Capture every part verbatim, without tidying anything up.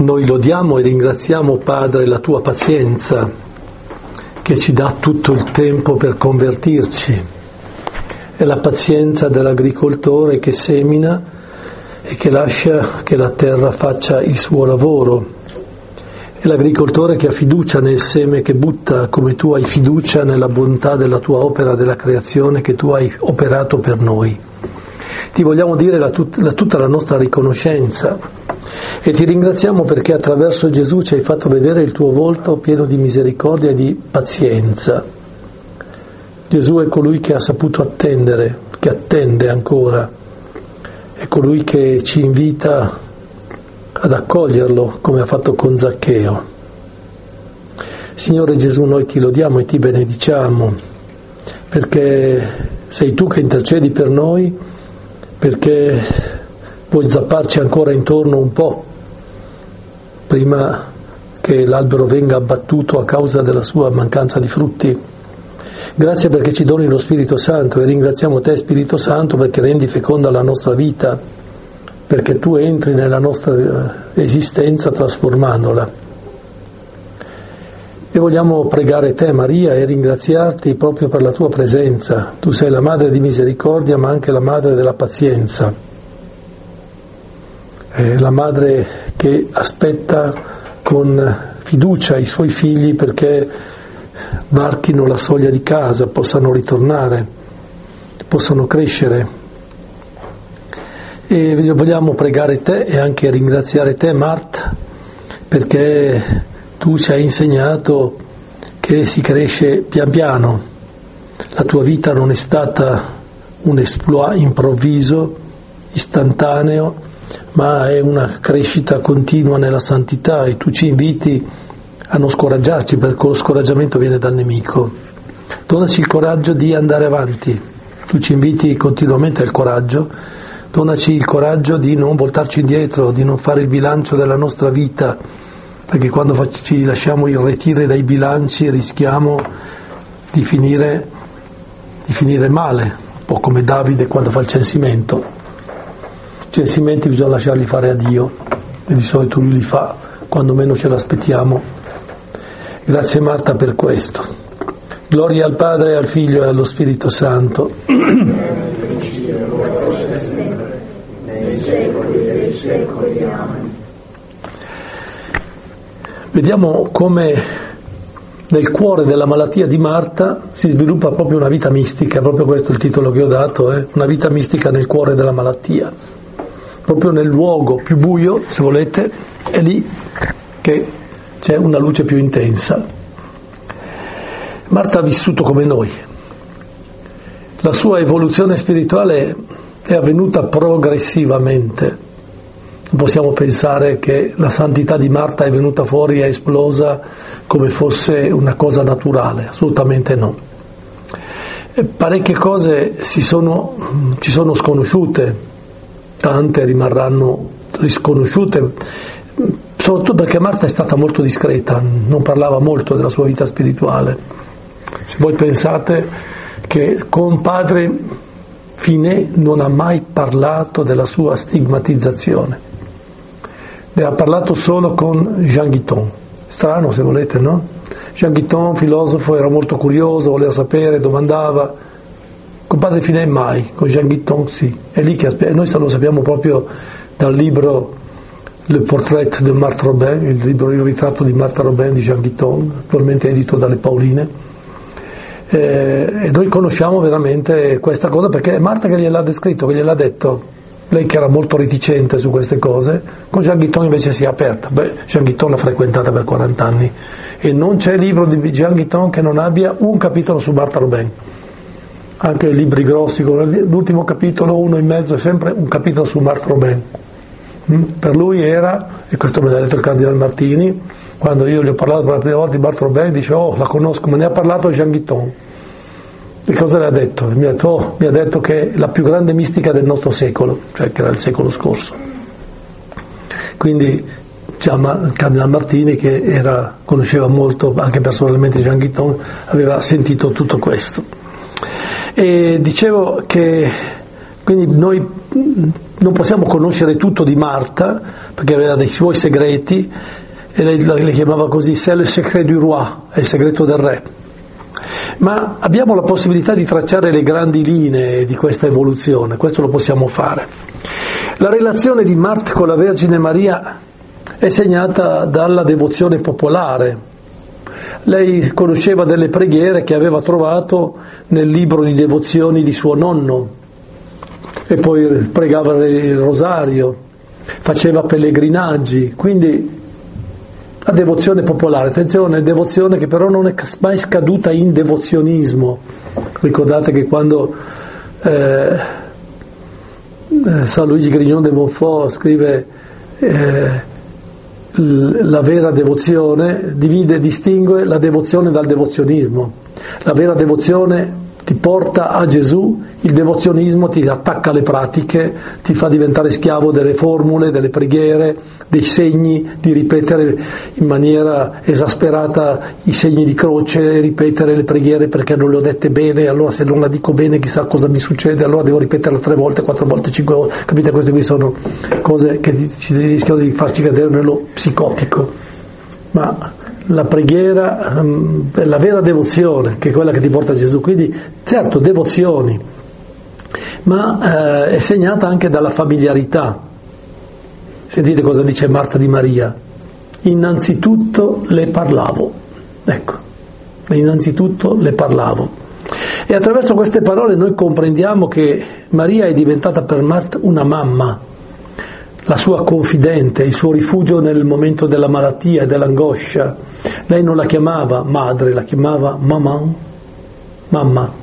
Noi lodiamo e ringraziamo, Padre, la tua pazienza che ci dà tutto il tempo per convertirci. È la pazienza dell'agricoltore che semina e che lascia che la terra faccia il suo lavoro. È l'agricoltore che ha fiducia nel seme che butta, come tu hai fiducia nella bontà della tua opera della creazione che tu hai operato per noi. Ti vogliamo dire la tut- la, tutta la nostra riconoscenza e ti ringraziamo perché attraverso Gesù ci hai fatto vedere il tuo volto pieno di misericordia e di pazienza. Gesù è colui che ha saputo attendere, che attende ancora, è colui che ci invita ad accoglierlo come ha fatto con Zaccheo. Signore Gesù, noi ti lodiamo e ti benediciamo perché sei tu che intercedi per noi, perché vuoi zapparci ancora intorno un po' prima che l'albero venga abbattuto a causa della sua mancanza di frutti. Grazie perché ci doni lo Spirito Santo e ringraziamo te, Spirito Santo, perché rendi feconda la nostra vita, perché tu entri nella nostra esistenza trasformandola. E vogliamo pregare te, Maria, e ringraziarti proprio per la tua presenza. Tu sei la madre di misericordia, ma anche la madre della pazienza. È la madre che aspetta con fiducia i suoi figli perché varchino la soglia di casa, possano ritornare, possano crescere. E vogliamo pregare te e anche ringraziare te, Marta, perché tu ci hai insegnato che si cresce pian piano. La tua vita non è stata un exploit improvviso, istantaneo, ma è una crescita continua nella santità e tu ci inviti a non scoraggiarci, perché lo scoraggiamento viene dal nemico. Donaci il coraggio di andare avanti, tu ci inviti continuamente al coraggio, donaci il coraggio di non voltarci indietro, di non fare il bilancio della nostra vita, perché quando ci lasciamo irretire dai bilanci rischiamo di finire, di finire male, un po' come Davide quando fa il censimento. I censimenti bisogna lasciarli fare a Dio e di solito lui li fa quando meno ce l'aspettiamo. Grazie Marta per questo. Gloria al Padre, al Figlio e allo Spirito Santo. Vediamo come nel cuore della malattia di Marta si sviluppa proprio una vita mistica, proprio questo è il titolo che ho dato, eh? Una vita mistica nel cuore della malattia, proprio nel luogo più buio, se volete, è lì che c'è una luce più intensa. Marta ha vissuto come noi, la sua evoluzione spirituale è avvenuta progressivamente. Non possiamo pensare che la santità di Marta è venuta fuori e è esplosa come fosse una cosa naturale, assolutamente no. E parecchie cose si sono, ci sono sconosciute, tante rimarranno risconosciute, soprattutto perché Marta è stata molto discreta, non parlava molto della sua vita spirituale. Se voi pensate che con padre Finet non ha mai parlato della sua stigmatizzazione, ne ha parlato solo con Jean Guiton, strano se volete, no? Jean Guiton, filosofo, era molto curioso, voleva sapere, domandava, con padre Finet mai, con Jean Guiton sì, è lì che aspe- noi lo sappiamo proprio dal libro Le Portrait de Marthe Robin, il libro Il ritratto di Martha Robin di Jean Guiton, attualmente edito dalle Pauline, eh, e noi conosciamo veramente questa cosa perché è Marta che gliel'ha descritto, che gliel'ha detto. Lei che era molto reticente su queste cose, con Jean Guiton invece si è aperta. Beh, Jean Guiton l'ha frequentata per quaranta anni e non c'è libro di Jean Guiton che non abbia un capitolo su Martha Robin. Anche i libri grossi, l'ultimo capitolo, uno in mezzo, è sempre un capitolo su Martha Robin. Mm? Per lui era, e questo me l'ha detto il Cardinal Martini, quando io gli ho parlato per la prima volta di Martha Robin, dice, oh, la conosco, ma ne ha parlato Jean Guiton. E cosa le ha detto? Mi ha detto, oh, mi ha detto che è la più grande mistica del nostro secolo, cioè che era il secolo scorso. Quindi chiama il Cardinal Martini, che era, conosceva molto anche personalmente Jean Guiton, aveva sentito tutto questo. E dicevo che quindi noi non possiamo conoscere tutto di Marta, perché aveva dei suoi segreti, e lei le chiamava così, c'est le secret du roi, è il segreto del re. Ma abbiamo la possibilità di tracciare le grandi linee di questa evoluzione, questo lo possiamo fare. La relazione di Marta con la Vergine Maria è segnata dalla devozione popolare. Lei conosceva delle preghiere che aveva trovato nel libro di devozioni di suo nonno e poi pregava il rosario, faceva pellegrinaggi, quindi la devozione popolare, attenzione, devozione che però non è mai scaduta in devozionismo. Ricordate che quando eh, San Luigi Grignon de Montfort scrive eh, la vera devozione, divide e distingue la devozione dal devozionismo. La vera devozione ti porta a Gesù, il devozionismo ti attacca alle pratiche, ti fa diventare schiavo delle formule, delle preghiere, dei segni, di ripetere in maniera esasperata i segni di croce, ripetere le preghiere perché non le ho dette bene, allora se non la dico bene chissà cosa mi succede, allora devo ripeterla tre volte, quattro volte, cinque volte. Capite? Queste qui sono cose che ci rischiano di farci cadere nello psicotico. Ma la preghiera, la vera devozione, che è quella che ti porta a Gesù, quindi certo devozioni, ma eh, è segnata anche dalla familiarità. Sentite cosa dice Marta di Maria: innanzitutto le parlavo, ecco, innanzitutto le parlavo. E attraverso queste parole noi comprendiamo che Maria è diventata per Marta una mamma, la sua confidente, il suo rifugio nel momento della malattia e dell'angoscia. Lei non la chiamava madre, la chiamava maman, mamma.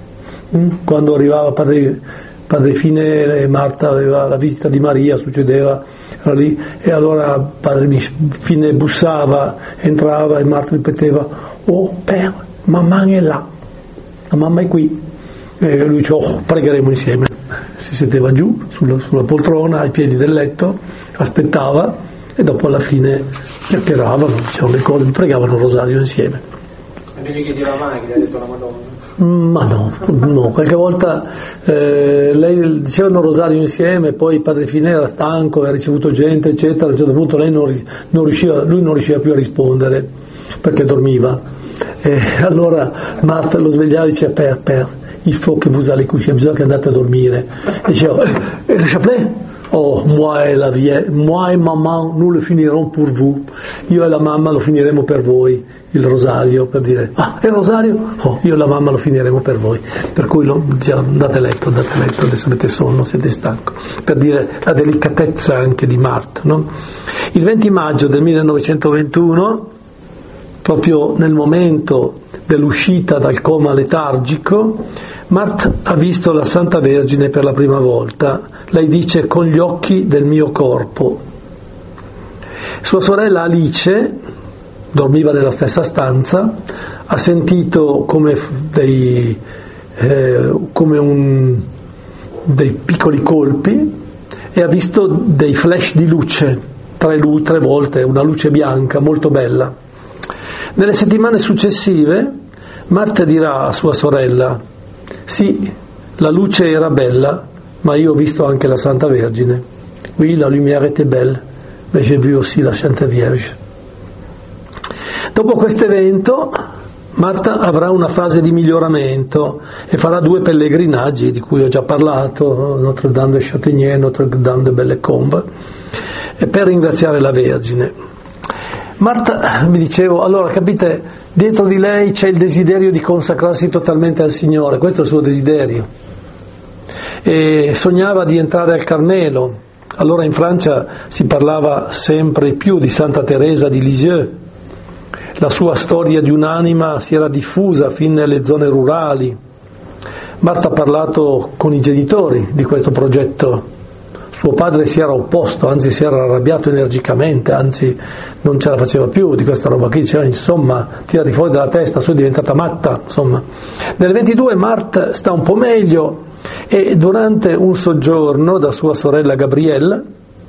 Quando arrivava padre, padre Fine, Marta aveva la visita di Maria, succedeva, era lì, e allora padre Fine bussava, entrava e Marta ripeteva: oh per, maman è là, la mamma è qui. E lui dice: oh, pregheremo insieme. Si sedeva giù sulla, sulla poltrona ai piedi del letto, aspettava e dopo alla fine chiacchieravano, dicevano le cose, pregavano il rosario insieme. E non gli chiedeva mai che gli ha detto la Madonna? Ma no, no, qualche volta eh, lei dicevano il rosario insieme, poi padre Fine era stanco, aveva ricevuto gente eccetera, a un certo punto lei non, non riusciva, lui non riusciva più a rispondere perché dormiva, e allora Marta lo svegliava e diceva: per, per il faut que vous allez coucher, bisogna che andate a dormire. E diceva: e le chapelet? Oh, moi et la vie, moi et maman, nous le finirons pour vous. Io e la mamma lo finiremo per voi, il rosario, per dire: ah, il rosario? Oh, io e la mamma lo finiremo per voi. Per cui lo, diceva: andate a letto, andate a letto, adesso avete sonno, siete stanco. Per dire la delicatezza anche di Marta, no? Il venti maggio del millenovecentoventuno, proprio nel momento dell'uscita dal coma letargico, Marta ha visto la Santa Vergine per la prima volta. Lei dice: con gli occhi del mio corpo. Sua sorella Alice dormiva nella stessa stanza, ha sentito come dei, eh, come un, dei piccoli colpi e ha visto dei flash di luce, tre, tre volte, una luce bianca molto bella. Nelle settimane successive Marta dirà a sua sorella: sì, la luce era bella, ma io ho visto anche la Santa Vergine. Oui, la lumière était belle, mais j'ai vu aussi la Sainte Vierge. Dopo questo evento Marta avrà una fase di miglioramento e farà due pellegrinaggi di cui ho già parlato, Notre Dame de Châtaignier e Notre Dame de Bellecombe, per ringraziare la Vergine. Marta, vi dicevo, allora capite, dentro di lei c'è il desiderio di consacrarsi totalmente al Signore, questo è il suo desiderio, e sognava di entrare al Carmelo. Allora in Francia si parlava sempre più di Santa Teresa di Lisieux, la sua storia di un'anima si era diffusa fin nelle zone rurali. Marta ha parlato con i genitori di questo progetto. Suo padre si era opposto, anzi si era arrabbiato energicamente, anzi non ce la faceva più di questa roba qui, diceva: insomma, tirati fuori dalla testa, sei diventata matta, insomma. Nel ventidue Marta sta un po' meglio e durante un soggiorno da sua sorella Gabrielle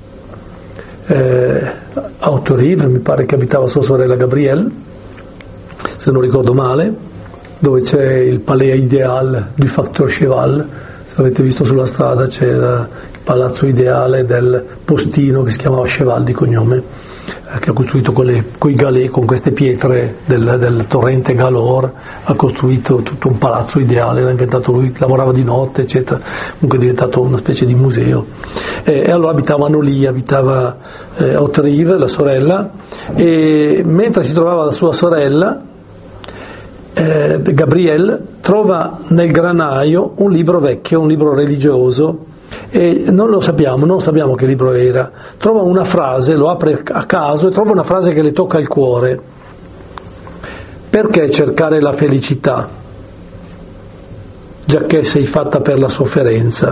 eh, a Autorive, mi pare che abitava sua sorella Gabrielle, se non ricordo male, dove c'è il Palais Idéal du Facteur Cheval. Se avete visto sulla strada c'era palazzo ideale del postino che si chiamava Cheval di cognome, eh, che ha costruito con, le, con i galè, con queste pietre del, del torrente Galor, ha costruito tutto un palazzo ideale, l'ha inventato lui, lavorava di notte, eccetera, comunque è diventato una specie di museo. E, e allora abitavano lì, abitava eh, Autrive, la sorella, e mentre si trovava la sua sorella, eh, Gabrielle trova nel granaio un libro vecchio, un libro religioso, e non lo sappiamo, non sappiamo che libro era. Trova una frase, lo apre a caso e trova una frase che le tocca il cuore. Perché cercare la felicità, giacché sei fatta per la sofferenza?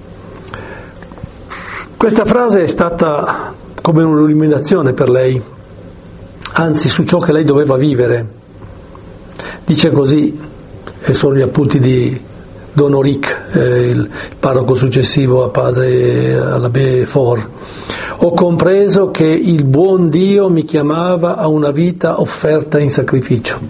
Questa frase è stata come un'illuminazione per lei, anzi su ciò che lei doveva vivere. Dice così, e sono gli appunti di Don Oric, eh, il parroco successivo a padre all'abbé Faure. Ho compreso che il buon Dio mi chiamava a una vita offerta in sacrificio.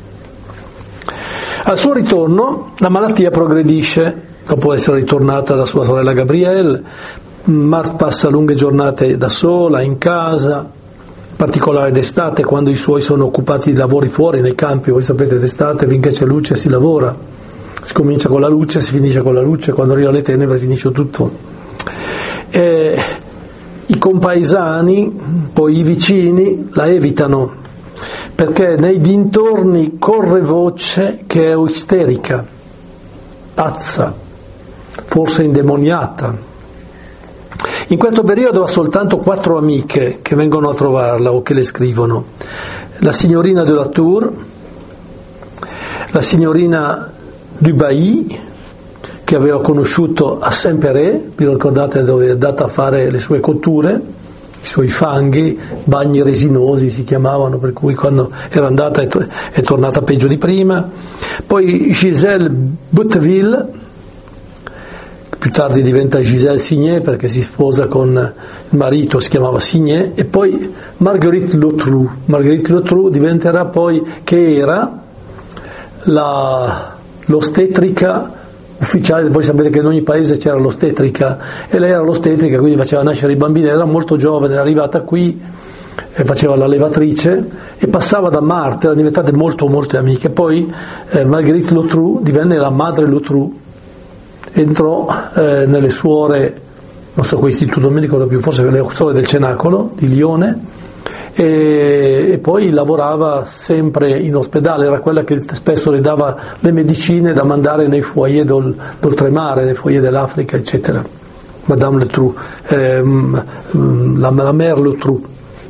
Al suo ritorno la malattia progredisce, dopo essere ritornata da sua sorella Gabrielle. Marthe passa lunghe giornate da sola, in casa, in particolare d'estate, quando i suoi sono occupati di lavori fuori, nei campi. Voi sapete, d'estate finché c'è luce si lavora, si comincia con la luce, si finisce con la luce, quando arriva le tenebre finisce tutto. E i compaesani, poi i vicini, la evitano, perché nei dintorni corre voce che è isterica, pazza, forse indemoniata. In questo periodo ha soltanto quattro amiche che vengono a trovarla o che le scrivono: la signorina de la Tour, la signorina Dubailly, che aveva conosciuto a Saint-Péray, vi ricordate dove è andata a fare le sue cotture, i suoi fanghi, bagni resinosi si chiamavano, per cui quando era andata è, to- è tornata peggio di prima. Poi Gisèle Botteville, più tardi diventa Gisèle Signet perché si sposa con il marito, si chiamava Signet. E poi Marguerite Lautrou, Marguerite Lautrou diventerà poi, che era la, l'ostetrica ufficiale. Voi sapete che in ogni paese c'era l'ostetrica e lei era l'ostetrica, quindi faceva nascere i bambini. Era molto giovane, era arrivata qui e faceva la levatrice e passava da Marthe, erano diventate molto molto amiche. Poi eh, Marguerite Lautrou divenne la madre Lautrou, entrò eh, nelle suore, non so quei istituti, non mi ricordo più, forse le suore del Cenacolo di Lione, e, e poi lavorava sempre in ospedale, era quella che spesso le dava le medicine da mandare nei foyer d'ol, d'oltremare, nei foyer dell'Africa, eccetera. Madame Lautrou, ehm, la, la mère Lautrou.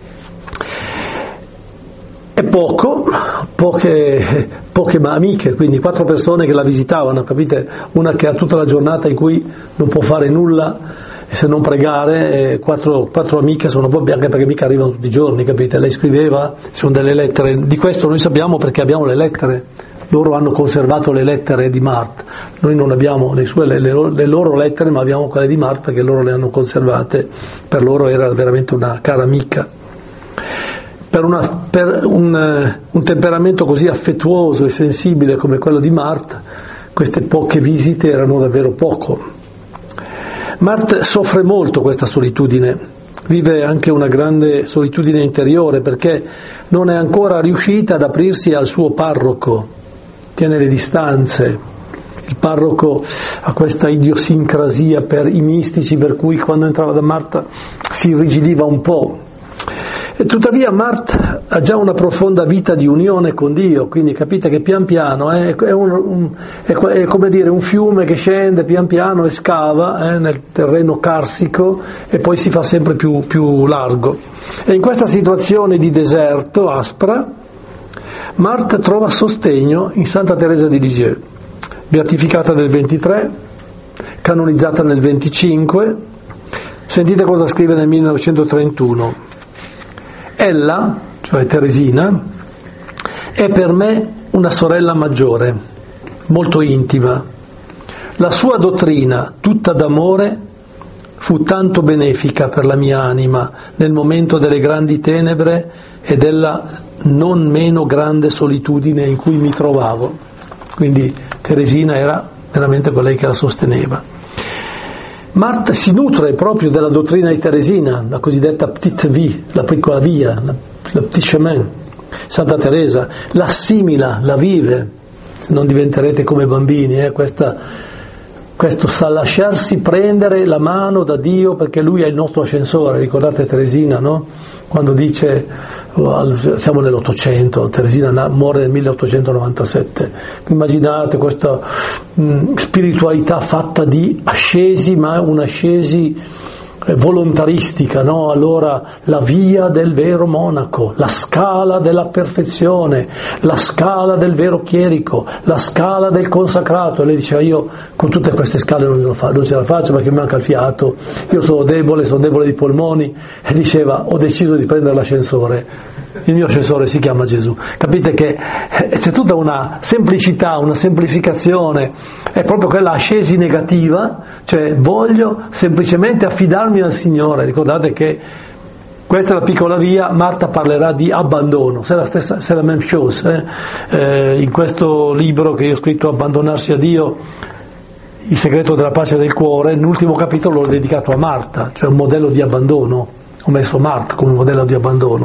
E poco, poche, poche amiche, quindi quattro persone che la visitavano, capite? Una che ha tutta la giornata in cui non può fare nulla se non pregare, e quattro, quattro amiche sono proprio, anche perché mica arrivano tutti i giorni, capite? Lei scriveva, sono delle lettere, di questo noi sappiamo perché abbiamo le lettere, loro hanno conservato le lettere di Marthe, noi non abbiamo le, sue, le, le, le loro lettere, ma abbiamo quelle di Marthe perché loro le hanno conservate, per loro era veramente una cara amica. Per, una, per un, un temperamento così affettuoso e sensibile come quello di Marthe, queste poche visite erano davvero poco. Marthe soffre molto questa solitudine, vive anche una grande solitudine interiore perché non è ancora riuscita ad aprirsi al suo parroco, tiene le distanze. Il parroco ha questa idiosincrasia per i mistici, per cui quando entrava da Marthe si irrigidiva un po'. E tuttavia Marthe ha già una profonda vita di unione con Dio, quindi capite che pian piano è, è, un, un, è, è come dire un fiume che scende pian piano e scava eh, nel terreno carsico e poi si fa sempre più, più largo. E in questa situazione di deserto aspra, Marthe trova sostegno in Santa Teresa di Lisieux, beatificata nel ventitré, canonizzata nel venticinque. Sentite cosa scrive nel millenovecentotrentuno. Ella, cioè Teresina, è per me una sorella maggiore, molto intima. La sua dottrina, tutta d'amore, fu tanto benefica per la mia anima nel momento delle grandi tenebre e della non meno grande solitudine in cui mi trovavo. Quindi Teresina era veramente colei che la sosteneva. Marta si nutre proprio della dottrina di Teresina, la cosiddetta petite vie, la piccola via, la, la petit chemin. Santa Teresa l'assimila, la vive, se non diventerete come bambini, eh, questa, questo sa lasciarsi prendere la mano da Dio perché Lui è il nostro ascensore. Ricordate Teresina, no? Quando dice, siamo nell'Ottocento, Teresina muore nel milleottocentonovantasette, immaginate questa mh, spiritualità fatta di ascesi, ma un'ascesi volontaristica, no? Allora la via del vero monaco, la scala della perfezione, la scala del vero chierico, la scala del consacrato. E lei diceva: io con tutte queste scale non, lo fa, non ce la faccio perché mi manca il fiato, io sono debole, sono debole di polmoni. E diceva: ho deciso di prendere l'ascensore, il mio ascensore si chiama Gesù. Capite che c'è tutta una semplicità, una semplificazione, è proprio quella ascesi negativa, cioè voglio semplicemente affidarmi al Signore. Ricordate che questa è la piccola via. Marta parlerà di abbandono, c'est la stessa, c'est la même chose, eh? Eh, in questo libro che io ho scritto, Abbandonarsi a Dio, il segreto della pace del cuore, l'ultimo capitolo l'ho dedicato a Marta, cioè un modello di abbandono, ho messo Marta come modello di abbandono.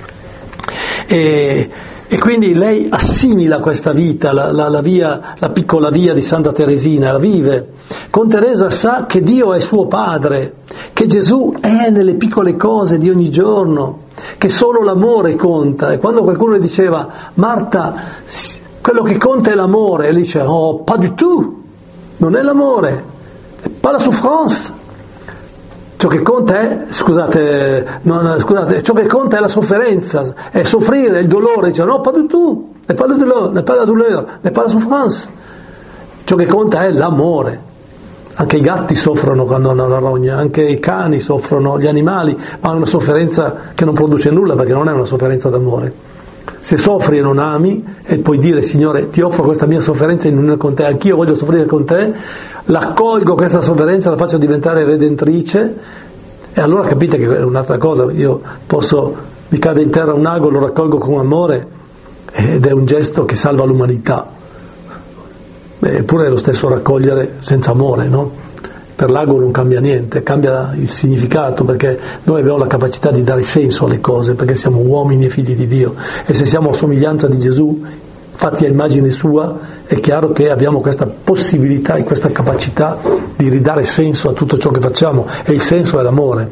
E, e quindi lei assimila questa vita, la, la, la, via, la piccola via di Santa Teresina, la vive. Con Teresa sa che Dio è suo padre, che Gesù è nelle piccole cose di ogni giorno, che solo l'amore conta. E quando qualcuno le diceva: Marta, quello che conta è l'amore, e lei dice: oh, pas du tout, non è l'amore, è pas la souffrance. Ciò che conta è, scusate, non, scusate, ciò che conta è la sofferenza, è soffrire, il dolore. Dice: no, pas du tout, n'est pas le douleur, n'est pas la douleur, n'est pas la souffrance. Ciò che conta è l'amore. Anche i gatti soffrono quando hanno la rogna, anche i cani soffrono, gli animali, ma hanno una sofferenza che non produce nulla, perché non è una sofferenza d'amore. Se soffri e non ami, e puoi dire: Signore, ti offro questa mia sofferenza in unione con te, anch'io voglio soffrire con te, l'accolgo questa sofferenza, la faccio diventare redentrice, e allora capite che è un'altra cosa. Io posso, mi cade in terra un ago, lo raccolgo con amore, ed è un gesto che salva l'umanità. Eppure è lo stesso raccogliere senza amore, no? Per l'ago non cambia niente, cambia il significato, perché noi abbiamo la capacità di dare senso alle cose, perché siamo uomini e figli di Dio, e se siamo a somiglianza di Gesù, fatti a immagine sua, è chiaro che abbiamo questa possibilità e questa capacità di ridare senso a tutto ciò che facciamo, e il senso è l'amore.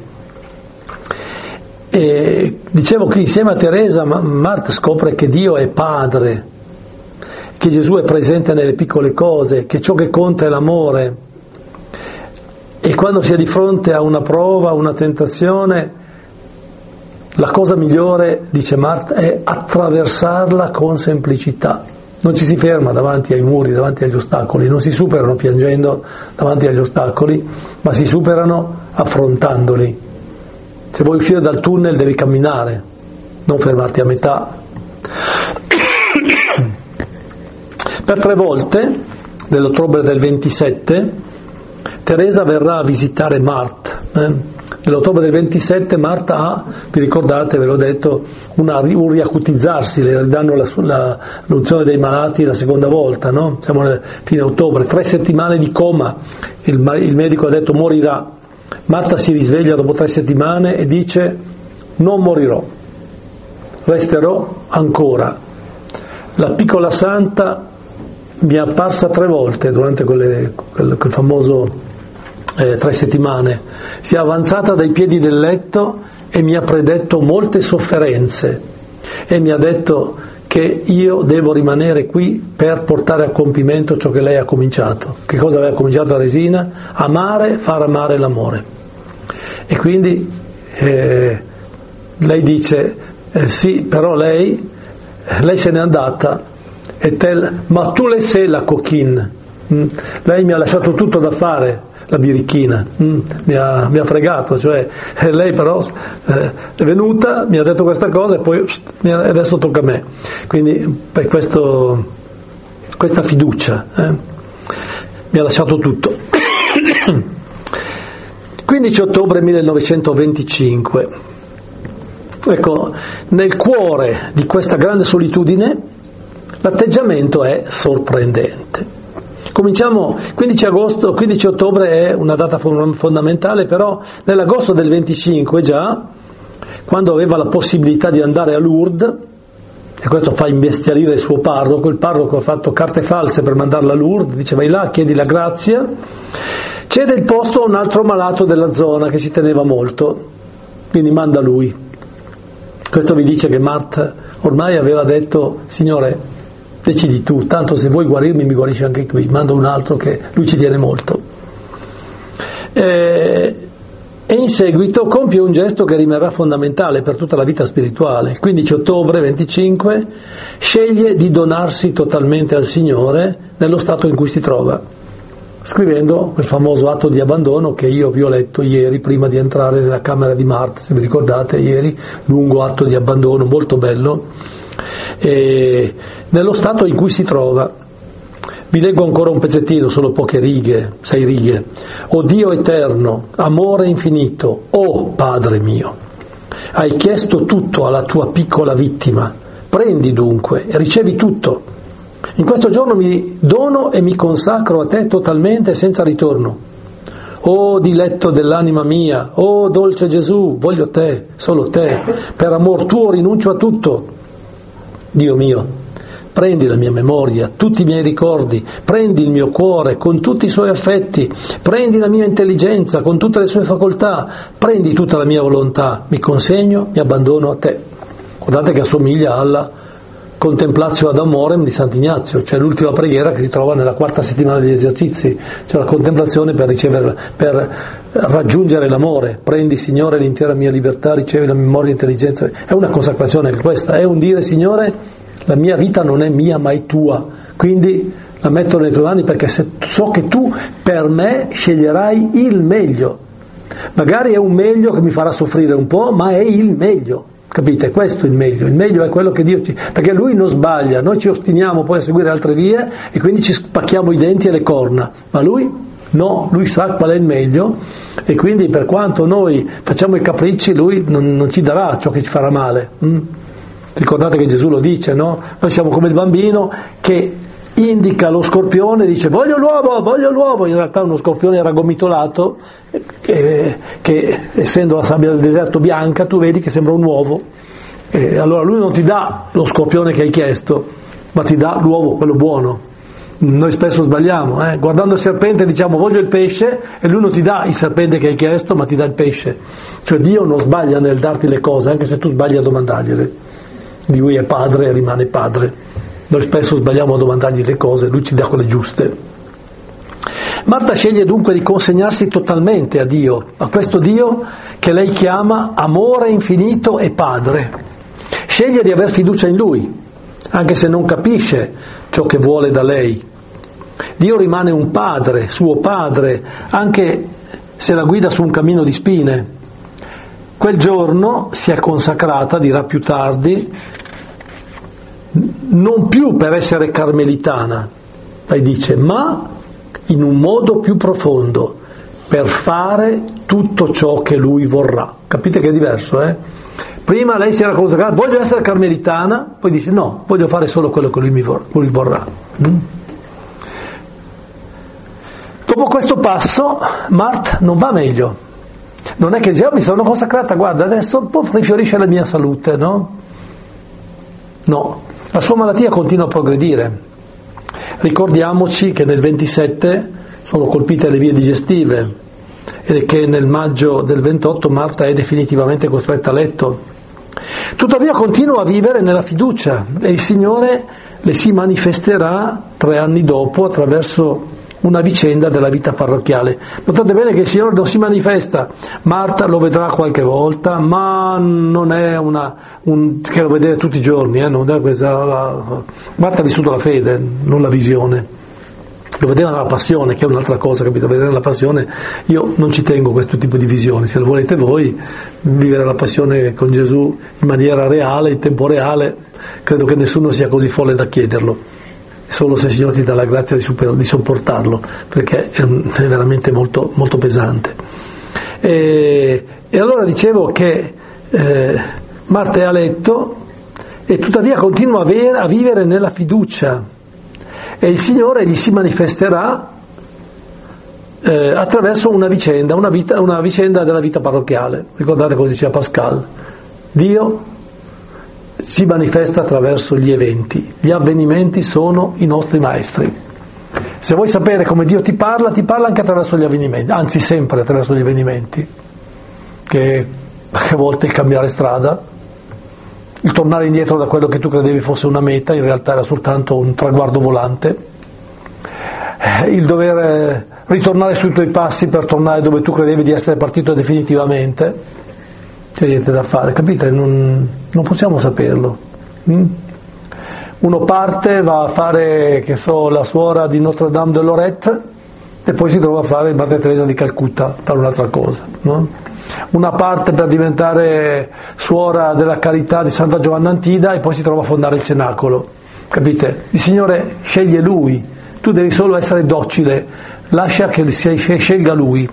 E dicevo che insieme a Teresa Marta scopre che Dio è padre, che Gesù è presente nelle piccole cose, che ciò che conta è l'amore. E quando si è di fronte a una prova, una tentazione, la cosa migliore, dice Marta, è attraversarla con semplicità. Non ci si ferma davanti ai muri, davanti agli ostacoli, non si superano piangendo davanti agli ostacoli, ma si superano affrontandoli. Se vuoi uscire dal tunnel devi camminare, non fermarti a metà. Per tre volte, nell'ottobre del ventisette, Teresa verrà a visitare Marta. Eh? Nell'ottobre del ventisette Marta ha, vi ricordate, ve l'ho detto, una, un riacutizzarsi, le danno la, la, l'unzione dei malati la seconda volta, no? Siamo nel fine ottobre, tre settimane di coma, il, il medico ha detto morirà. Marta si risveglia dopo tre settimane e dice: non morirò, resterò ancora. La piccola santa mi è apparsa tre volte durante quelle, quel, quel famoso eh, tre settimane, si è avanzata dai piedi del letto e mi ha predetto molte sofferenze e mi ha detto che io devo rimanere qui per portare a compimento ciò che lei ha cominciato. Che cosa aveva cominciato Teresina? Amare, far amare l'amore. E quindi eh, lei dice eh, sì, però lei, lei se n'è andata. E tel, ma tu le sei la coquine, mm? Lei mi ha lasciato tutto da fare, la birichina, mm? mi, ha, mi ha fregato, cioè eh, lei però eh, è venuta, mi ha detto questa cosa e poi pst, mi ha, adesso tocca a me. Quindi per questo, questa fiducia eh, mi ha lasciato tutto. quindici ottobre millenovecentoventicinque, ecco, nel cuore di questa grande solitudine l'atteggiamento è sorprendente. Cominciamo, quindici agosto, quindici ottobre è una data fondamentale, però nell'agosto del venticinque già, quando aveva la possibilità di andare a Lourdes, e questo fa imbestialire il suo parroco, il parroco ha fatto carte false per mandarla a Lourdes, dice vai là, chiedi la grazia, cede il posto a un altro malato della zona che ci teneva molto, quindi manda lui. Questo vi dice che Marta ormai aveva detto, Signore, decidi tu, tanto se vuoi guarirmi mi guarisci anche qui, manda un altro che lui ci tiene molto. E, e in seguito compie un gesto che rimarrà fondamentale per tutta la vita spirituale. quindici ottobre venticinque sceglie di donarsi totalmente al Signore nello stato in cui si trova, scrivendo quel famoso atto di abbandono che io vi ho letto ieri prima di entrare nella camera di Marta, se vi ricordate ieri, lungo atto di abbandono molto bello, e nello stato in cui si trova. Vi leggo ancora un pezzettino, solo poche righe, sei righe. O Dio eterno, amore infinito, o Padre mio, hai chiesto tutto alla tua piccola vittima, prendi dunque e ricevi tutto. In questo giorno mi dono e mi consacro a te totalmente senza ritorno. O diletto dell'anima mia, o dolce Gesù, voglio te, solo te, per amor tuo rinuncio a tutto. Dio mio, prendi la mia memoria, tutti i miei ricordi, prendi il mio cuore con tutti i suoi affetti, prendi la mia intelligenza con tutte le sue facoltà, prendi tutta la mia volontà, mi consegno, mi abbandono a te. Guardate che assomiglia alla Contemplatio ad amorem di Sant'Ignazio, cioè l'ultima preghiera che si trova nella quarta settimana degli esercizi, cioè la contemplazione per ricevere, per raggiungere l'amore. Prendi, Signore, l'intera mia libertà, ricevi la memoria e l'intelligenza. È una consacrazione anche questa, è un dire, Signore, la mia vita non è mia ma è tua, quindi la metto nelle tue mani perché se, so che tu per me sceglierai il meglio. Magari è un meglio che mi farà soffrire un po', ma è il meglio. Capite? Questo è il meglio, il meglio è quello che Dio ci... perché Lui non sbaglia, noi ci ostiniamo poi a seguire altre vie e quindi ci spacchiamo i denti e le corna, ma Lui no, Lui sa qual è il meglio e quindi per quanto noi facciamo i capricci Lui non, non ci darà ciò che ci farà male. Mm? Ricordate che Gesù lo dice, no? Noi siamo come il bambino che indica lo scorpione, dice voglio l'uovo, voglio l'uovo, in realtà uno scorpione era gomitolato che, che essendo la sabbia del deserto bianca tu vedi che sembra un uovo, e allora lui non ti dà lo scorpione che hai chiesto ma ti dà l'uovo, quello buono. Noi spesso sbagliamo, eh? Guardando il serpente diciamo voglio il pesce e lui non ti dà il serpente che hai chiesto ma ti dà il pesce, cioè Dio non sbaglia nel darti le cose anche se tu sbagli a domandargliele. Lui è padre e rimane padre. Noi spesso sbagliamo a domandargli le cose, lui ci dà quelle giuste. Marta sceglie dunque di consegnarsi totalmente a Dio, a questo Dio che lei chiama amore infinito e padre. Sceglie di aver fiducia in Lui, anche se non capisce ciò che vuole da lei. Dio rimane un padre, suo padre, anche se la guida su un cammino di spine. Quel giorno si è consacrata, dirà più tardi, non più per essere carmelitana, lei dice, ma in un modo più profondo, per fare tutto ciò che lui vorrà. Capite che è diverso, eh? Prima lei si era consacrata, voglio essere carmelitana, poi dice no, voglio fare solo quello che lui mi vor- lui vorrà. Mm? Dopo questo passo, Marta non va meglio. Non è che dice, oh, mi sono consacrata, guarda, adesso un po' rifiorisce la mia salute, no? No. La sua malattia continua a progredire. Ricordiamoci che nel ventisette sono colpite le vie digestive e che nel maggio del ventotto Marta è definitivamente costretta a letto. Tuttavia continua a vivere nella fiducia e il Signore le si manifesterà tre anni dopo attraverso una vicenda della vita parrocchiale. Notate bene che il Signore non si manifesta, Marta lo vedrà qualche volta, ma non è una un, che lo vede tutti i giorni, eh, non è questa, Marta ha vissuto la fede, non la visione, lo vedeva nella passione, che è un'altra cosa, capito? Vedere la passione, io non ci tengo questo tipo di visioni, se lo volete voi, vivere la passione con Gesù in maniera reale, in tempo reale, credo che nessuno sia così folle da chiederlo. Solo se il Signore ti dà la grazia di, super, di sopportarlo, perché è, è veramente molto, molto pesante. E, e allora dicevo che eh, Marta è a letto e tuttavia continua a, ver, a vivere nella fiducia e il Signore gli si manifesterà eh, attraverso una vicenda, una, vita, una vicenda della vita parrocchiale. Ricordate cosa diceva Pascal? Dio si manifesta attraverso gli eventi, gli avvenimenti sono i nostri maestri. Se vuoi sapere come Dio ti parla, ti parla anche attraverso gli avvenimenti, anzi sempre attraverso gli avvenimenti, che a volte il cambiare strada, il tornare indietro da quello che tu credevi fosse una meta, in realtà era soltanto un traguardo volante, il dover ritornare sui tuoi passi per tornare dove tu credevi di essere partito definitivamente. C'è niente da fare, capite? Non, non possiamo saperlo. Mm? Uno parte, va a fare, che so, la suora di Notre Dame de Lorette e poi si trova a fare il Madre Teresa di Calcutta, per un'altra cosa, no? Una parte per diventare suora della carità di Santa Giovanna Antida e poi si trova a fondare il Cenacolo, capite? Il Signore sceglie Lui, tu devi solo essere docile, lascia che scelga Lui.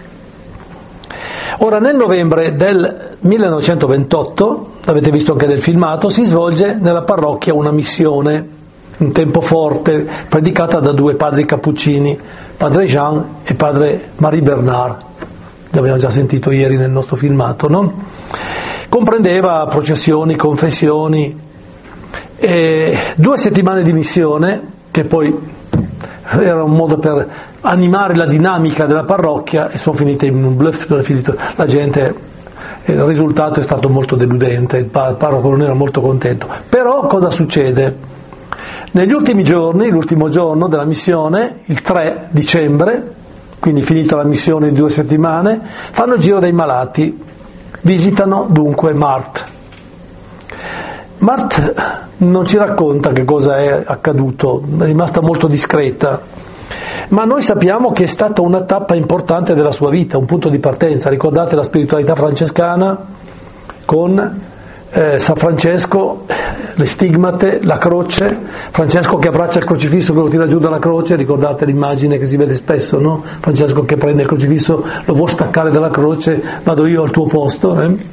Ora, nel novembre del millenovecentoventotto, l'avete visto anche nel filmato, si svolge nella parrocchia una missione, un tempo forte, predicata da due padri cappuccini, padre Jean e padre Marie Bernard. L'abbiamo già sentito ieri nel nostro filmato, no? Comprendeva processioni, confessioni, e due settimane di missione, che poi era un modo per animare la dinamica della parrocchia, e sono finite in un bluff, la gente, il risultato è stato molto deludente, il parroco non era molto contento. Però cosa succede? Negli ultimi giorni, l'ultimo giorno della missione, il tre dicembre, quindi finita la missione di due settimane, fanno il giro dei malati, visitano dunque Marthe. Marthe non ci racconta che cosa è accaduto, è rimasta molto discreta, ma noi sappiamo che è stata una tappa importante della sua vita, un punto di partenza. Ricordate la spiritualità francescana con eh, San Francesco, le stigmate, la croce, Francesco che abbraccia il crocifisso, che lo tira giù dalla croce, ricordate l'immagine che si vede spesso, no? Francesco che prende il crocifisso, lo vuol staccare dalla croce, vado io al tuo posto, eh?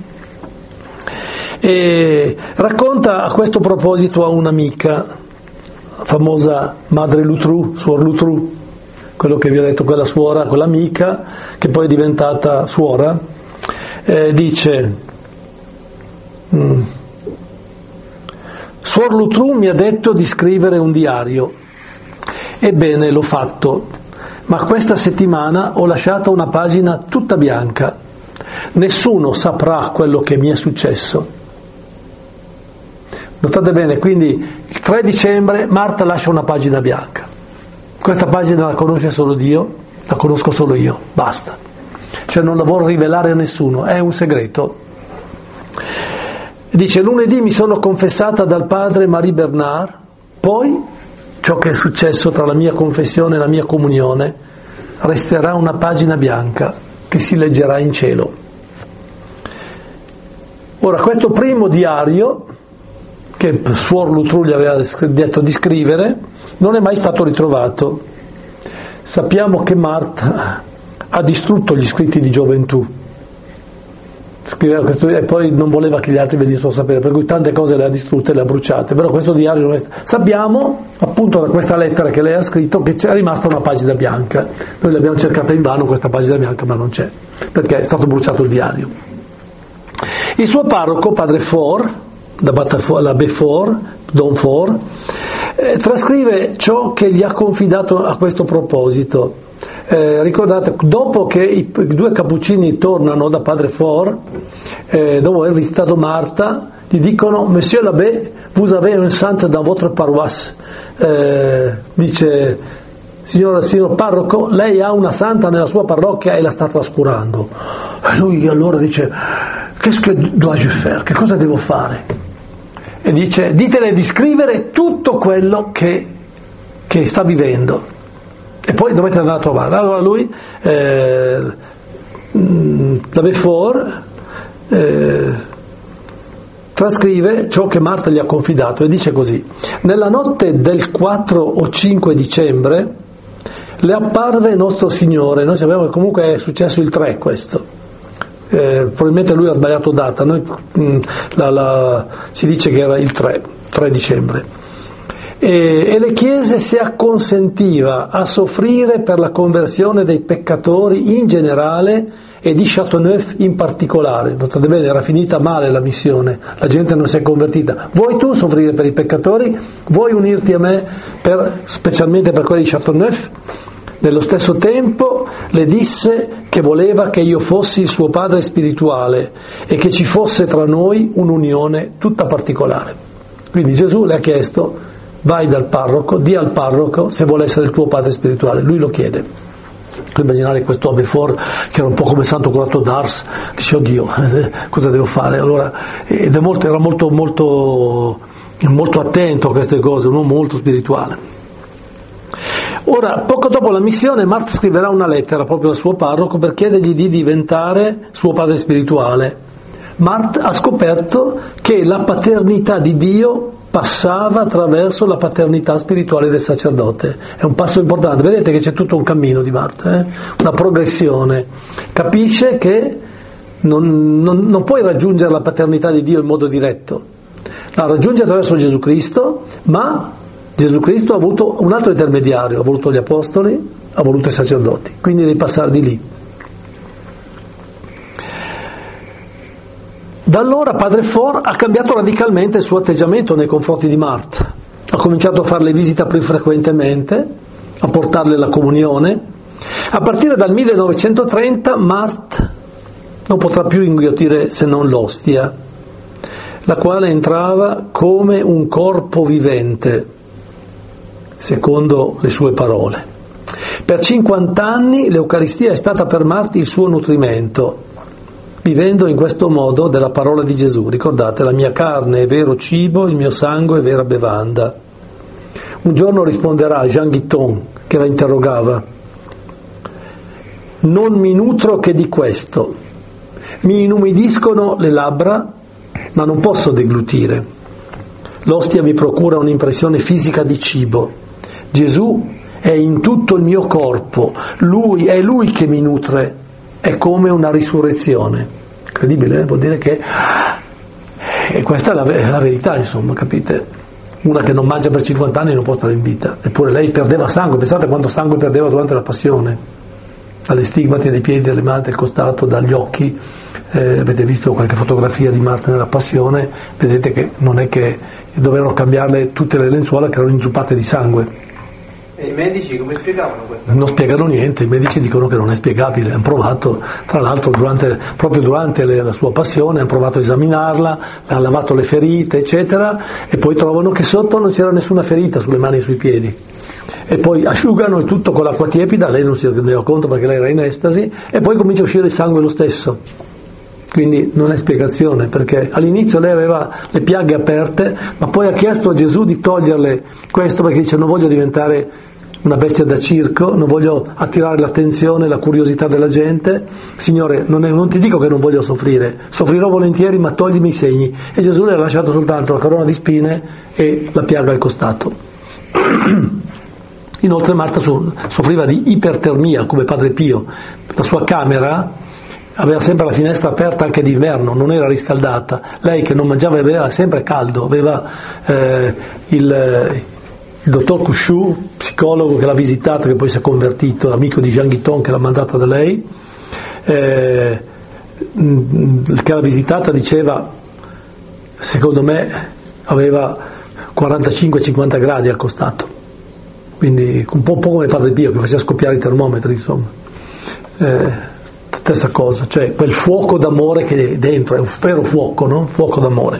E racconta a questo proposito a un'amica, famosa Madre Lutru, Suor Lutru, quello che vi ho detto, quella suora, quell'amica che poi è diventata suora, eh, dice: mm, Suor Lutru mi ha detto di scrivere un diario, ebbene l'ho fatto, ma questa settimana ho lasciato una pagina tutta bianca, nessuno saprà quello che mi è successo. Notate bene, quindi il tre dicembre Marthe lascia una pagina bianca. Questa pagina la conosce solo Dio, la conosco solo io, basta. Cioè non la vuole rivelare a nessuno, è un segreto. Dice: lunedì mi sono confessata dal padre Marie Bernard, poi ciò che è successo tra la mia confessione e la mia comunione resterà una pagina bianca che si leggerà in cielo. Ora, questo primo diario che Suor Lutru gli aveva detto di scrivere non è mai stato ritrovato. Sappiamo che Marthe ha distrutto gli scritti di gioventù, scriveva questo e poi non voleva che gli altri venissero a sapere, per cui tante cose le ha distrutte, le ha bruciate, però questo diario non è stato. Sappiamo appunto da questa lettera che lei ha scritto che c'è rimasta una pagina bianca. Noi l'abbiamo cercata invano questa pagina bianca, ma non c'è, perché è stato bruciato il diario. Il suo parroco, padre Faure, l'abbé Faure, Don Faure, eh, trascrive ciò che gli ha confidato a questo proposito. Eh, ricordate, dopo che i, i due cappuccini tornano da padre Faure, eh, dopo aver visitato Marthe, gli dicono: Monsieur l'abbé, vous avez un saint dans votre paroisse. Eh, dice: signor, signor parroco, lei ha una santa nella sua parrocchia e la sta trascurando. E lui allora dice: qu'est-ce que dois-je faire? Che cosa devo fare? E dice: ditele di scrivere tutto quello che, che sta vivendo e poi dovete andare a trovare. Allora lui, eh, l'abbé Faure, eh, trascrive ciò che Marthe gli ha confidato e dice così: nella notte del quattro o cinque dicembre le apparve nostro Signore. Noi sappiamo che comunque è successo il tre questo. Eh, probabilmente lui ha sbagliato data, noi, mh, la, la, si dice che era il tre dicembre, e, e le chiese si acconsentiva a soffrire per la conversione dei peccatori in generale e di Châteauneuf in particolare. Notate bene, era finita male la missione, la gente non si è convertita. Vuoi tu soffrire per i peccatori? Vuoi unirti a me per, specialmente per quelli di Châteauneuf? Nello stesso tempo le disse che voleva che io fossi il suo padre spirituale e che ci fosse tra noi un'unione tutta particolare. Quindi Gesù le ha chiesto: vai dal parroco, di al parroco se vuole essere il tuo padre spirituale. Lui lo chiede. Puoi immaginare questo Abbefort, che era un po' come Santo Curato d'Ars, dice: oddio, eh, cosa devo fare? Allora, ed è molto, era molto, molto, molto attento a queste cose, un uomo molto spirituale. Ora, poco dopo la missione, Marthe scriverà una lettera proprio al suo parroco per chiedergli di diventare suo padre spirituale. Marthe ha scoperto che la paternità di Dio passava attraverso la paternità spirituale del sacerdote. È un passo importante. Vedete che c'è tutto un cammino di Marthe, eh? Una progressione. Capisce che non, non, non puoi raggiungere la paternità di Dio in modo diretto. La raggiunge attraverso Gesù Cristo, ma Gesù Cristo ha avuto un altro intermediario, ha voluto gli apostoli, ha voluto i sacerdoti, quindi devi passare di lì. Da allora Padre Fort ha cambiato radicalmente il suo atteggiamento nei confronti di Marthe. Ha cominciato a farle visita più frequentemente, a portarle la comunione. A partire dal millenovecentotrenta Marthe non potrà più inghiottire se non l'ostia, la quale entrava come un corpo vivente, secondo le sue parole. Per cinquanta anni l'Eucaristia è stata per Marthe il suo nutrimento, vivendo in questo modo della parola di Gesù. Ricordate, la mia carne è vero cibo, il mio sangue è vera bevanda. Un giorno risponderà Jean Guiton, che la interrogava: non mi nutro che di questo, mi inumidiscono le labbra, ma non posso deglutire. L'ostia mi procura un'impressione fisica di cibo. Gesù è in tutto il mio corpo, Lui è Lui che mi nutre, è come una risurrezione. Incredibile, eh? Vuol dire che e questa è la, la verità, insomma, capite? Una che non mangia per cinquanta anni non può stare in vita, eppure lei perdeva sangue. Pensate quanto sangue perdeva durante la passione, dalle stigmati dei piedi, dalle mani, del costato, dagli occhi. Eh, avete visto qualche fotografia di Marthe nella passione, vedete che non è che dovevano cambiarle tutte le lenzuola che erano inzuppate di sangue. E i medici come spiegavano questo? Non spiegano niente, i medici dicono che non è spiegabile. Hanno provato, tra l'altro durante, proprio durante le, la sua passione, hanno provato a esaminarla, hanno lavato le ferite, eccetera, e poi trovano che sotto non c'era nessuna ferita sulle mani e sui piedi. E poi asciugano il tutto con l'acqua tiepida, lei non si rendeva conto perché lei era in estasi, e poi comincia a uscire il sangue lo stesso. Quindi non è spiegazione, perché all'inizio lei aveva le piaghe aperte, ma poi ha chiesto a Gesù di toglierle questo, perché dice: non voglio diventare una bestia da circo, non voglio attirare l'attenzione, la curiosità della gente. Signore, non, è, non ti dico che non voglio soffrire, soffrirò volentieri, ma toglimi i segni. E Gesù le ha lasciato soltanto la corona di spine e la piaga al costato. Inoltre Marthe soffriva di ipertermia, come Padre Pio. La sua camera aveva sempre la finestra aperta anche d'inverno, non era riscaldata. Lei che non mangiava e beveva sempre caldo, aveva eh, il, il dottor Couchou, psicologo che l'ha visitata, che poi si è convertito, amico di Jean Guiton che l'ha mandata da lei, eh, che l'ha visitata, diceva, secondo me aveva quarantacinque cinquanta gradi al costato, quindi un po', un po' come Padre Pio che faceva scoppiare i termometri, insomma. Eh, stessa cosa, cioè quel fuoco d'amore che è dentro, è un vero fuoco, no? Fuoco d'amore.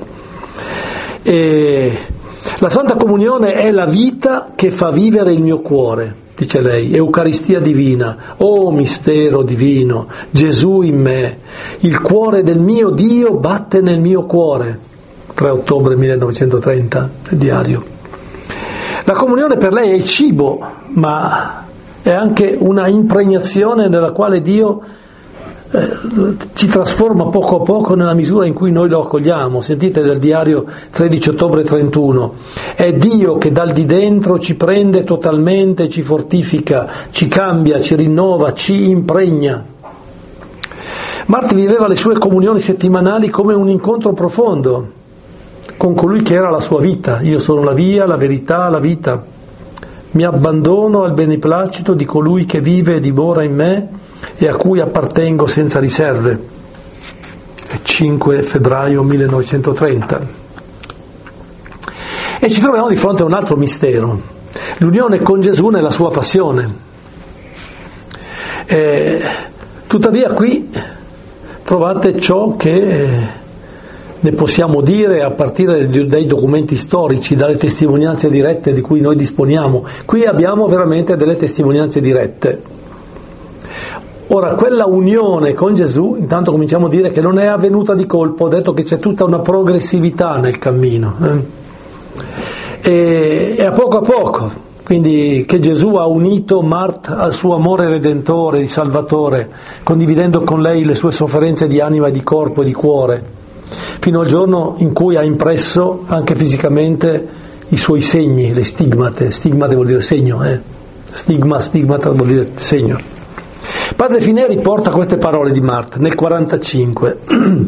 E la Santa Comunione è la vita che fa vivere il mio cuore, dice lei, Eucaristia divina, oh mistero divino, Gesù in me, il cuore del mio Dio batte nel mio cuore, tre ottobre millenovecentotrenta, il diario. La comunione per lei è il cibo, ma è anche una impregnazione nella quale Dio Eh, ci trasforma poco a poco nella misura in cui noi lo accogliamo. Sentite dal diario tredici ottobre trentuno: è Dio che dal di dentro ci prende totalmente, ci fortifica, ci cambia, ci rinnova, ci impregna. Marthe viveva le sue comunioni settimanali come un incontro profondo con colui che era la sua vita. Io sono la via, la verità, la vita. Mi abbandono al beneplacito di colui che vive e dimora in me e a cui appartengo senza riserve. cinque febbraio millenovecentotrenta. E ci troviamo di fronte a un altro mistero, l'unione con Gesù nella sua passione. E, tuttavia qui trovate ciò che ne possiamo dire a partire dai documenti storici, dalle testimonianze dirette di cui noi disponiamo. Qui abbiamo veramente delle testimonianze dirette. Ora, quella unione con Gesù, intanto cominciamo a dire che non è avvenuta di colpo, ho detto che c'è tutta una progressività nel cammino, eh? e, e a poco a poco, quindi che Gesù ha unito Marta al suo amore redentore, di Salvatore, condividendo con lei le sue sofferenze di anima, di corpo e di cuore, fino al giorno in cui ha impresso anche fisicamente i suoi segni, le stigmate. Stigmate vuol dire segno, eh? Stigma, stigmata vuol dire segno. Padre Fineri porta queste parole di Marta nel quarantacinque.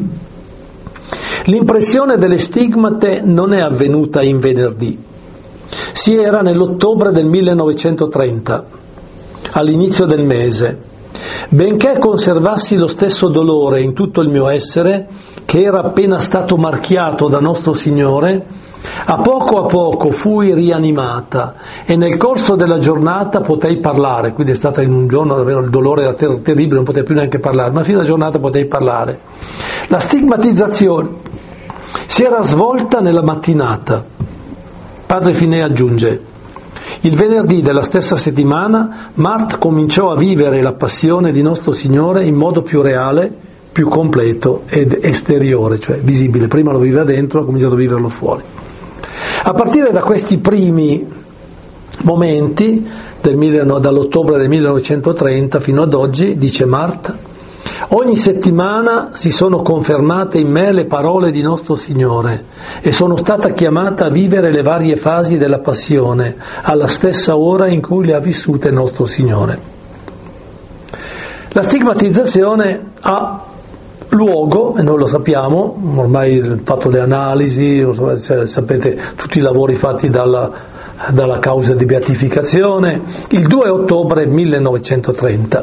L'impressione delle stigmate non è avvenuta in venerdì, si era nell'ottobre del millenovecentotrenta, all'inizio del mese. Benché conservassi lo stesso dolore in tutto il mio essere, che era appena stato marchiato da nostro Signore, a poco a poco fui rianimata e nel corso della giornata potei parlare. Quindi è stata in un giorno davvero, il dolore era ter- terribile, non potei più neanche parlare, ma fino alla giornata potei parlare. La stigmatizzazione si era svolta nella mattinata. Padre Finè aggiunge: il venerdì della stessa settimana Marta cominciò a vivere la passione di nostro Signore in modo più reale, più completo ed esteriore, cioè visibile. Prima lo viveva dentro, ha cominciato a viverlo fuori. A partire da questi primi momenti, del, dall'ottobre del millenovecentotrenta fino ad oggi, dice Marta, ogni settimana si sono confermate in me le parole di nostro Signore e sono stata chiamata a vivere le varie fasi della passione alla stessa ora in cui le ha vissute nostro Signore. La stigmatizzazione ha luogo, e noi lo sappiamo, ormai fatto le analisi, cioè, sapete tutti i lavori fatti dalla, dalla causa di beatificazione, il due ottobre millenovecentotrenta.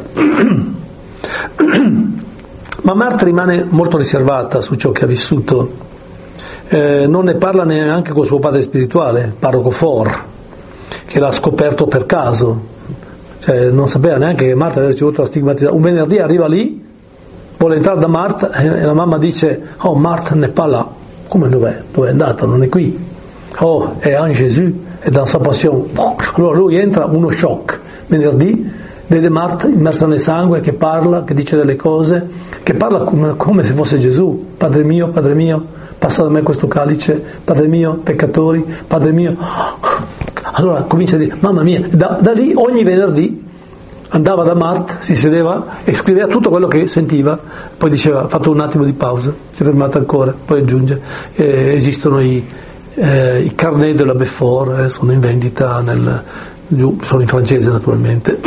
Ma Marta rimane molto riservata su ciò che ha vissuto, eh, non ne parla neanche con suo padre spirituale, parroco For, che l'ha scoperto per caso, cioè non sapeva neanche che Marta aveva ricevuto la stigmatizzazione. Un venerdì arriva lì, vuole entrare da Marta e la mamma dice: oh, Marta n'est pas là. Come dov'è? Dove è andata? Non è qui. Oh, è en Jésus, è dans sa passion. Allora lui entra, uno shock. Venerdì vede Marta immersa nel sangue, che parla, che dice delle cose, che parla come, come se fosse Gesù. Padre mio, Padre mio, passa da me questo calice. Padre mio, peccatori, Padre mio. Allora comincia a dire: mamma mia. Da, da lì ogni venerdì andava da Marta, si sedeva e scriveva tutto quello che sentiva, poi diceva: ha fatto un attimo di pausa, si è fermata ancora, poi aggiunge: eh, esistono i, eh, i carnet de la Beaufort, eh, sono in vendita nel, giù, sono in francese naturalmente,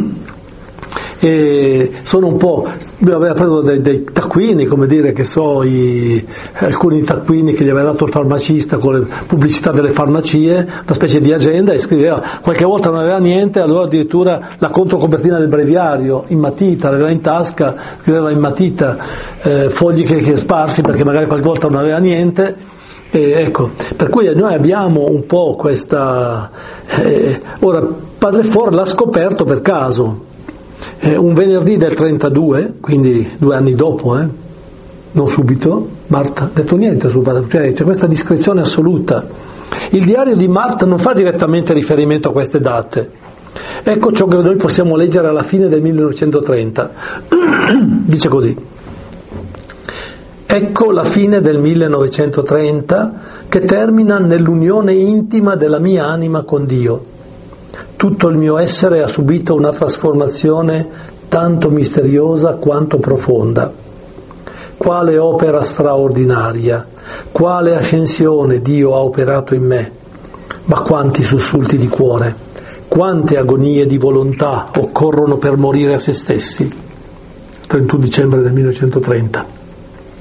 e sono un po', aveva preso dei, dei taccuini, come dire, che so, i, alcuni taccuini che gli aveva dato il farmacista con le pubblicità delle farmacie, una specie di agenda, e scriveva, qualche volta non aveva niente, allora addirittura la controcopertina del breviario in matita, l'aveva in tasca, scriveva in matita eh, fogli che, che sparsi perché magari qualche volta non aveva niente. E ecco, per cui noi abbiamo un po' questa eh, ora Padre For l'ha scoperto per caso. Eh, un venerdì del trentadue, quindi due anni dopo, eh, non subito, Marta ha detto niente a suo padre, cioè, c'è questa discrezione assoluta. Il diario di Marta non fa direttamente riferimento a queste date. Ecco ciò che noi possiamo leggere alla fine del millenovecentotrenta. Dice così: ecco la fine del millenovecentotrenta che termina nell'unione intima della mia anima con Dio. Tutto il mio essere ha subito una trasformazione tanto misteriosa quanto profonda. Quale opera straordinaria, quale ascensione Dio ha operato in me, ma quanti sussulti di cuore, quante agonie di volontà occorrono per morire a se stessi. trentuno dicembre del millenovecentotrenta.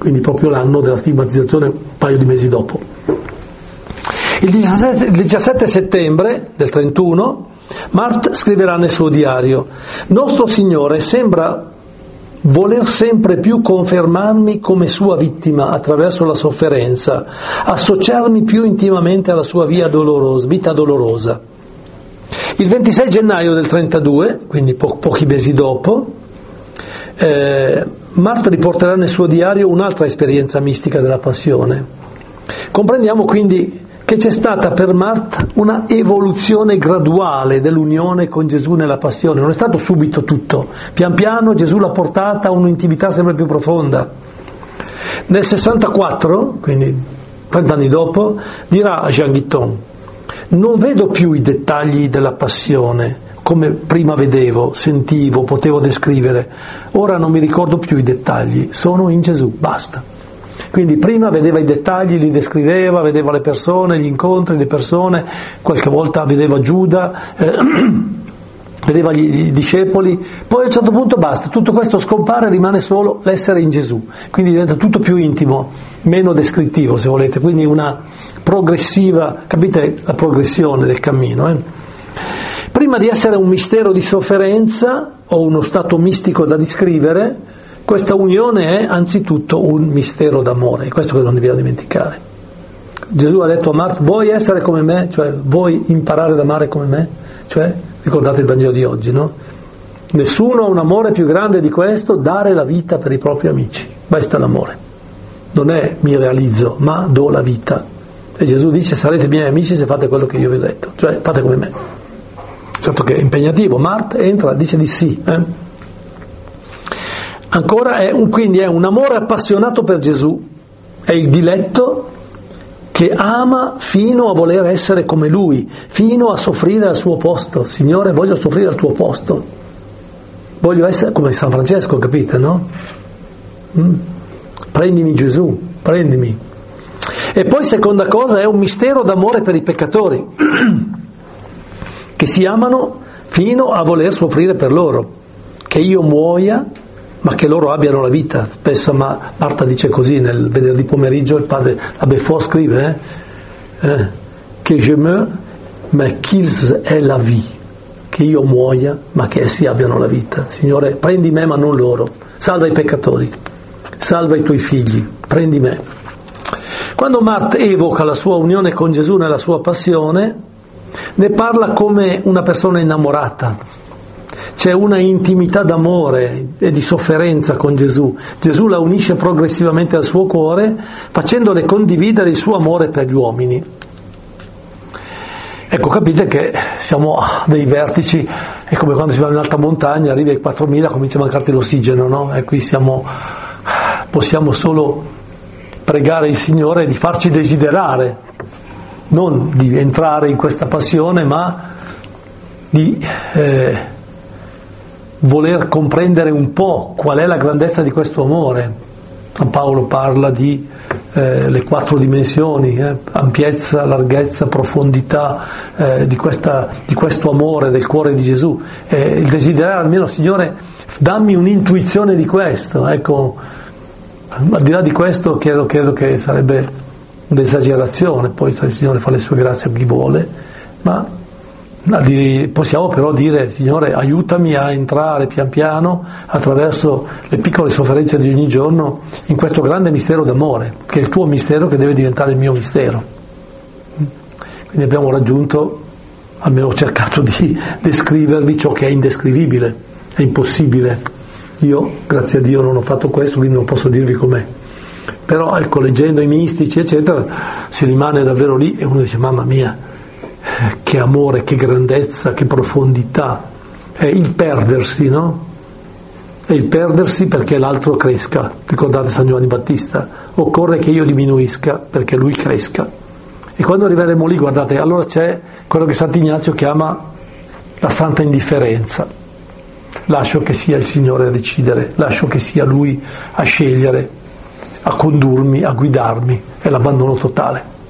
quindi proprio l'anno della stigmatizzazione, un paio di mesi dopo. Il diciassette, il diciassette settembre del trentuno Marthe scriverà nel suo diario: «Nostro Signore sembra voler sempre più confermarmi come sua vittima attraverso la sofferenza, associarmi più intimamente alla sua via dolorosa, vita dolorosa». Il ventisei gennaio del trentadue, quindi po- pochi mesi dopo, eh, Marthe riporterà nel suo diario un'altra esperienza mistica della passione. Comprendiamo quindi che c'è stata per Marthe una evoluzione graduale dell'unione con Gesù nella passione, non è stato subito tutto, pian piano Gesù l'ha portata a un'intimità sempre più profonda. Nel sessantaquattro, quindi trenta anni dopo, dirà a Jean Guitton: «Non vedo più i dettagli della passione come prima vedevo, sentivo, potevo descrivere, ora non mi ricordo più i dettagli, sono in Gesù, basta». Quindi prima vedeva i dettagli, li descriveva, vedeva le persone, gli incontri, le persone, qualche volta vedeva Giuda, eh, vedeva gli, gli discepoli, poi a un certo punto basta, tutto questo scompare, rimane solo l'essere in Gesù, quindi diventa tutto più intimo, meno descrittivo se volete, quindi una progressiva, capite la progressione del cammino. Eh? Prima di essere un mistero di sofferenza o uno stato mistico da descrivere, questa unione è anzitutto un mistero d'amore, è questo che non dobbiamo dimenticare. Gesù ha detto a Marthe: vuoi essere come me? Cioè, vuoi imparare ad amare come me? Cioè, ricordate il Vangelo di oggi, no? Nessuno ha un amore più grande di questo, dare la vita per i propri amici. Questo è l'amore. Non è mi realizzo, ma do la vita. E Gesù dice: sarete miei amici se fate quello che io vi ho detto, cioè fate come me. Certo che è impegnativo. Marthe entra, dice di sì, eh? Ancora è un, quindi è un amore appassionato per Gesù, è il diletto che ama fino a voler essere come Lui, fino a soffrire al suo posto. Signore, voglio soffrire al tuo posto, voglio essere come San Francesco, capite, no? Mm. Prendimi Gesù, prendimi. E poi seconda cosa, è un mistero d'amore per i peccatori, che si amano fino a voler soffrire per loro, che io muoia ma che loro abbiano la vita. Spesso ma Marta dice così nel venerdì pomeriggio, il padre Abefort scrive eh, eh, che je meurs mais qu'ils aient la vie, che io muoia ma che essi abbiano la vita. Signore, prendi me ma non loro, salva i peccatori, salva i tuoi figli, prendi me. Quando Marthe evoca la sua unione con Gesù nella sua passione, ne parla come una persona innamorata. C'è una intimità d'amore e di sofferenza con Gesù. Gesù la unisce progressivamente al suo cuore, facendole condividere il suo amore per gli uomini. Ecco, capite che siamo a dei vertici, è come quando si va in un'alta montagna, arrivi ai quattromila, comincia a mancarti l'ossigeno, no? E qui siamo, possiamo solo pregare il Signore di farci desiderare, non di entrare in questa passione, ma di eh, voler comprendere un po' qual è la grandezza di questo amore. San Paolo parla di eh, le quattro dimensioni, eh, ampiezza, larghezza, profondità, eh, di, questa, di questo amore del cuore di Gesù. Eh, il desiderare almeno, Signore, dammi un'intuizione di questo. Ecco, al di là di questo credo, credo che sarebbe un'esagerazione, poi il Signore fa le sue grazie a chi vuole, ma possiamo però dire: Signore, aiutami a entrare pian piano attraverso le piccole sofferenze di ogni giorno in questo grande mistero d'amore, che è il tuo mistero che deve diventare il mio mistero. Quindi abbiamo raggiunto, almeno ho cercato di descrivervi ciò che è indescrivibile, è impossibile. Io, grazie a Dio, non ho fatto questo, quindi non posso dirvi com'è. Però ecco, leggendo i mistici eccetera, si rimane davvero lì e uno dice: mamma mia, che amore, che grandezza, che profondità. È il perdersi, no? È il perdersi perché l'altro cresca. Ricordate San Giovanni Battista? Occorre che io diminuisca perché lui cresca. E quando arriveremo lì, guardate, allora c'è quello che Sant'Ignazio chiama la santa indifferenza. Lascio che sia il Signore a decidere, lascio che sia Lui a scegliere, a condurmi, a guidarmi, è l'abbandono totale.